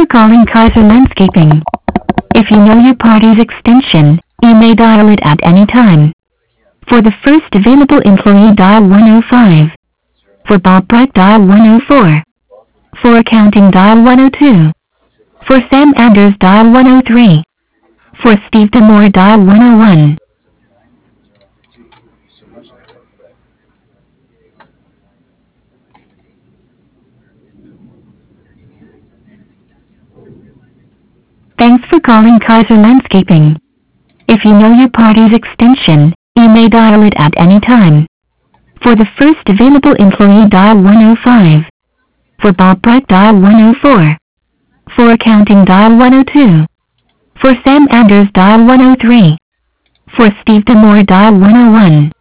for calling Kaiser Landscaping. If you know your party's extension, you may dial it at any time. For the first available employee, dial 105. For Bob Bright, dial 104. For accounting, dial 102. For Sam Anders, dial 103. For Steve Demore, dial 101. Thanks for calling Kaiser Landscaping. If you know your party's extension, you may dial it at any time. For the first available employee, dial 105. For Bob Bright, dial 104. For accounting, dial 102. For Sam Anders, dial 103. For Steve Demore, dial 101.